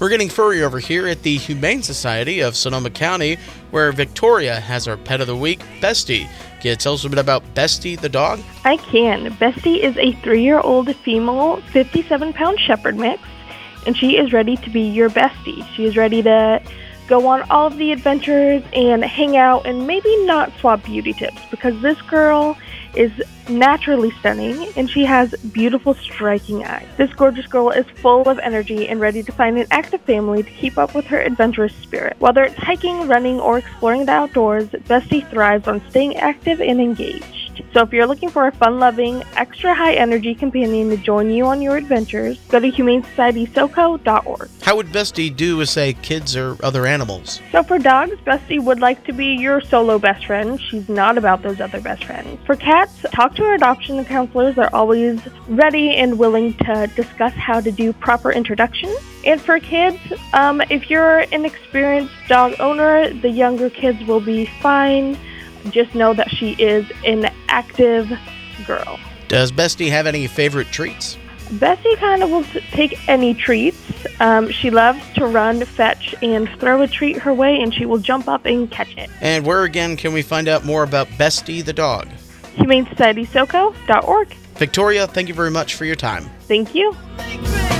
We're getting furry over here at the Humane Society of Sonoma County, where Victoria has our pet of the week, Bestie. Can you tell us a bit about Bestie the dog? I can. Bestie is a 3-year-old female 57-pound shepherd mix, and she is ready to be your bestie. She is ready to go on all of the adventures and hang out and maybe not swap beauty tips, because this girl is naturally stunning and she has beautiful, striking eyes. This gorgeous girl is full of energy and ready to find an active family to keep up with her adventurous spirit. Whether it's hiking, running, or exploring the outdoors, Bestie thrives on staying active and engaged. So if you're looking for a fun-loving, extra high-energy companion to join you on your adventures, go to humanesocietysoco.org. How would Bestie do with, say, kids or other animals? So for dogs, Bestie would like to be your solo best friend. She's not about those other best friends. For cats, talk to our adoption counselors. They're always ready and willing to discuss how to do proper introductions. And for kids, if you're an experienced dog owner, the younger kids will be fine. Just know that she is an active girl. Does Bestie have any favorite treats? Bessie kind of will take any treats. She loves to run, fetch, and throw a treat her way, and she will jump up and catch it. And where again can we find out more about Bestie the dog? HumaneSocietySoco.org. Victoria, thank you very much for your time. Thank you.